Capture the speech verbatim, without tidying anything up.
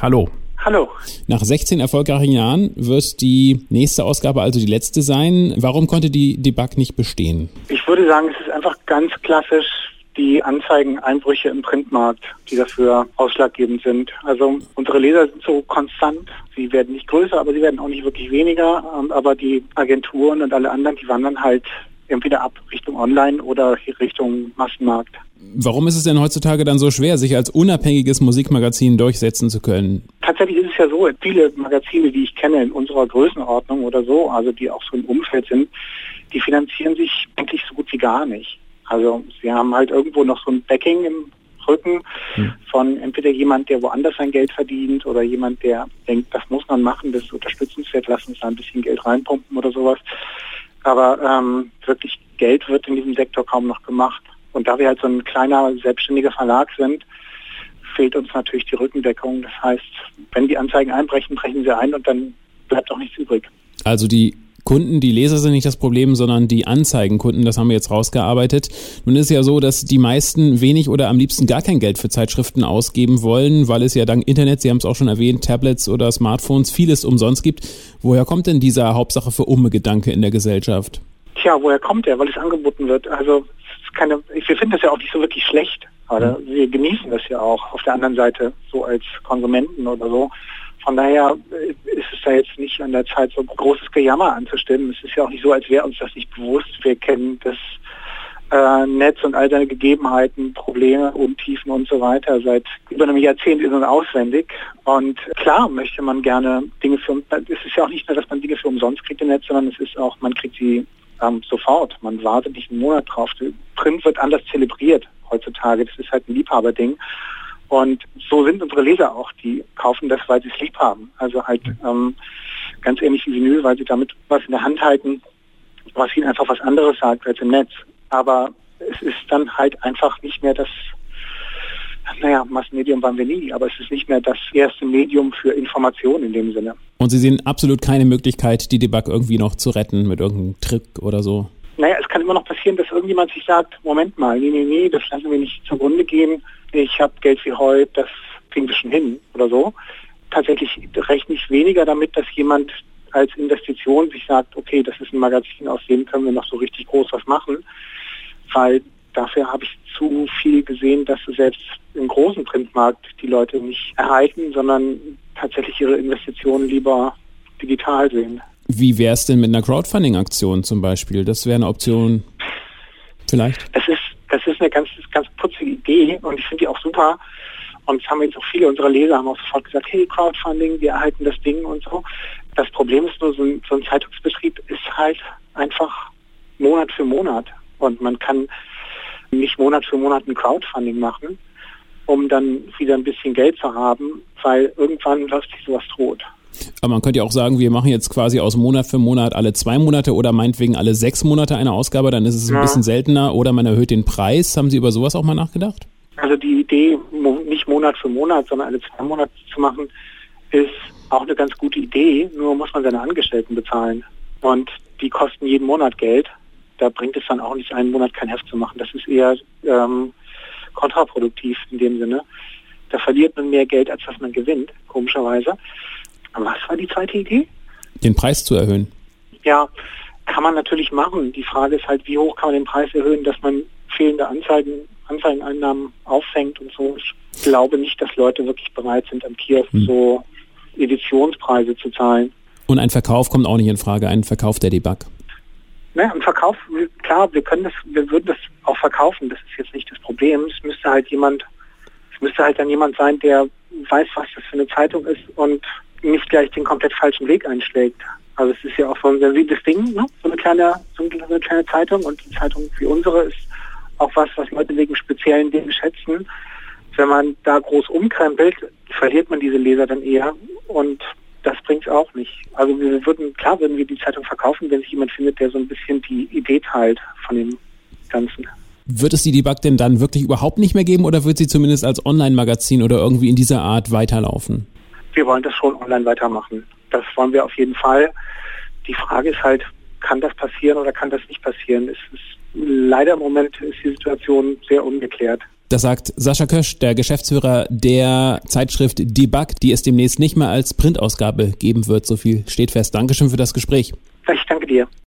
Hallo. Hallo. Nach sechzehn erfolgreichen Jahren wird die nächste Ausgabe also die letzte sein. Warum konnte die Debug nicht bestehen? Ich würde sagen, es ist einfach ganz klassisch die Anzeigeneinbrüche im Printmarkt, die dafür ausschlaggebend sind. Also unsere Leser sind so konstant. Sie werden nicht größer, aber sie werden auch nicht wirklich weniger. Aber die Agenturen und alle anderen, die wandern halt entweder ab Richtung Online oder Richtung Massenmarkt. Warum ist es denn heutzutage dann so schwer, sich als unabhängiges Musikmagazin durchsetzen zu können? Tatsächlich ist es ja so, viele Magazine, die ich kenne in unserer Größenordnung oder so, also die auch so im Umfeld sind, die finanzieren sich eigentlich so gut wie gar nicht. Also sie haben halt irgendwo noch so ein Backing im Rücken hm. von entweder jemand, der woanders sein Geld verdient oder jemand, der denkt, das muss man machen, das ist unterstützenswert, lass uns da ein bisschen Geld reinpumpen oder sowas. Aber ähm, wirklich Geld wird in diesem Sektor kaum noch gemacht. Und da wir halt so ein kleiner, selbstständiger Verlag sind, fehlt uns natürlich die Rückendeckung. Das heißt, wenn die Anzeigen einbrechen, brechen sie ein und dann bleibt auch nichts übrig. Also die Kunden, die Leser sind nicht das Problem, sondern die Anzeigenkunden, das haben wir jetzt rausgearbeitet. Nun ist es ja so, dass die meisten wenig oder am liebsten gar kein Geld für Zeitschriften ausgeben wollen, weil es ja dank Internet, Sie haben es auch schon erwähnt, Tablets oder Smartphones, vieles umsonst gibt. Woher kommt denn dieser Hauptsache für Umme-Gedanke in der Gesellschaft? Tja, woher kommt der? Weil es angeboten wird. Also es ist keine, wir finden das ja auch nicht so wirklich schlecht. Oder? Mhm. Wir genießen das ja auch auf der anderen Seite so als Konsumenten oder so. Von daher ist es da jetzt nicht an der Zeit, so großes Gejammer anzustimmen. Es ist ja auch nicht so, als wäre uns das nicht bewusst. Wir kennen das äh, Netz und all seine Gegebenheiten, Probleme, Untiefen und so weiter seit über einem Jahrzehnt in- und auswendig. Und klar möchte man gerne Dinge für, es ist ja auch nicht nur, dass man Dinge für umsonst kriegt im Netz, sondern es ist auch, man kriegt sie ähm, sofort. Man wartet nicht einen Monat drauf. Print wird anders zelebriert heutzutage. Das ist halt ein Liebhaberding. Und so sind unsere Leser auch, die kaufen das, weil sie es lieb haben. Also halt ähm, ganz ähnlich wie Vinyl, weil sie damit was in der Hand halten, was ihnen einfach was anderes sagt als im Netz. Aber es ist dann halt einfach nicht mehr das, naja, Massenmedium waren wir nie, aber es ist nicht mehr das erste Medium für Information in dem Sinne. Und Sie sehen absolut keine Möglichkeit, die Debug irgendwie noch zu retten mit irgendeinem Trick oder so? Naja, es kann immer noch passieren, dass irgendjemand sich sagt, Moment mal, nee, nee, nee, das lassen wir nicht zugrunde gehen. Ich habe Geld wie Heu, das kriegen wir schon hin oder so. Tatsächlich rechne ich weniger damit, dass jemand als Investition sich sagt, okay, das ist ein Magazin, aus dem können wir noch so richtig groß was machen, weil dafür habe ich zu viel gesehen, dass selbst im großen Printmarkt die Leute nicht erhalten, sondern tatsächlich ihre Investitionen lieber digital sehen. Wie wäre es denn mit einer Crowdfunding-Aktion zum Beispiel? Das wäre eine Option vielleicht? Das ist Das ist eine ganz, ganz putzige Idee und ich finde die auch super. Und es haben jetzt auch viele unserer Leser haben auch sofort gesagt, hey, Crowdfunding, wir erhalten das Ding und so. Das Problem ist nur, so ein, so ein Zeitungsbetrieb ist halt einfach Monat für Monat. Und man kann nicht Monat für Monat ein Crowdfunding machen, um dann wieder ein bisschen Geld zu haben, weil irgendwann läuft sich sowas tot. Aber man könnte ja auch sagen, wir machen jetzt quasi aus Monat für Monat alle zwei Monate oder meinetwegen alle sechs Monate eine Ausgabe, dann ist es ein ja. bisschen seltener oder man erhöht den Preis. Haben Sie über sowas auch mal nachgedacht? Also die Idee, nicht Monat für Monat, sondern alle zwei Monate zu machen, ist auch eine ganz gute Idee, nur muss man seine Angestellten bezahlen. Und die kosten jeden Monat Geld. Da bringt es dann auch nicht, einen Monat kein Heft zu machen. Das ist eher ähm, kontraproduktiv in dem Sinne. Da verliert man mehr Geld, als was man gewinnt, komischerweise. Aber was war die zweite Idee? Den Preis zu erhöhen. Ja, kann man natürlich machen. Die Frage ist halt, wie hoch kann man den Preis erhöhen, dass man fehlende Anzeigen, Anzeigeneinnahmen auffängt und so. Ich glaube nicht, dass Leute wirklich bereit sind, am Kiosk hm. so Editionspreise zu zahlen. Und ein Verkauf kommt auch nicht in Frage, ein Verkauf der Debug. Naja, ein Verkauf, klar, wir können das, wir würden das auch verkaufen, das ist jetzt nicht das Problem. Es müsste halt jemand, es müsste halt dann jemand sein, der weiß, was das für eine Zeitung ist und nicht gleich den komplett falschen Weg einschlägt. Also es ist ja auch so ein sensibles Ding, ne? so, eine kleine, so eine kleine Zeitung, und die Zeitung wie unsere ist auch was, was Leute wegen speziellen Dingen schätzen. Wenn man da groß umkrempelt, verliert man diese Leser dann eher, und das bringt es auch nicht. Also wir würden, klar würden wir die Zeitung verkaufen, wenn sich jemand findet, der so ein bisschen die Idee teilt von dem Ganzen. Wird es die Debug denn dann wirklich überhaupt nicht mehr geben oder wird sie zumindest als Online-Magazin oder irgendwie in dieser Art weiterlaufen? Wir wollen das schon online weitermachen. Das wollen wir auf jeden Fall. Die Frage ist halt, kann das passieren oder kann das nicht passieren? Es ist, leider im Moment ist die Situation sehr ungeklärt. Das sagt Sascha Kösch, der Geschäftsführer der Zeitschrift Debug, die es demnächst nicht mehr als Printausgabe geben wird. So viel steht fest. Dankeschön für das Gespräch. Ich danke dir.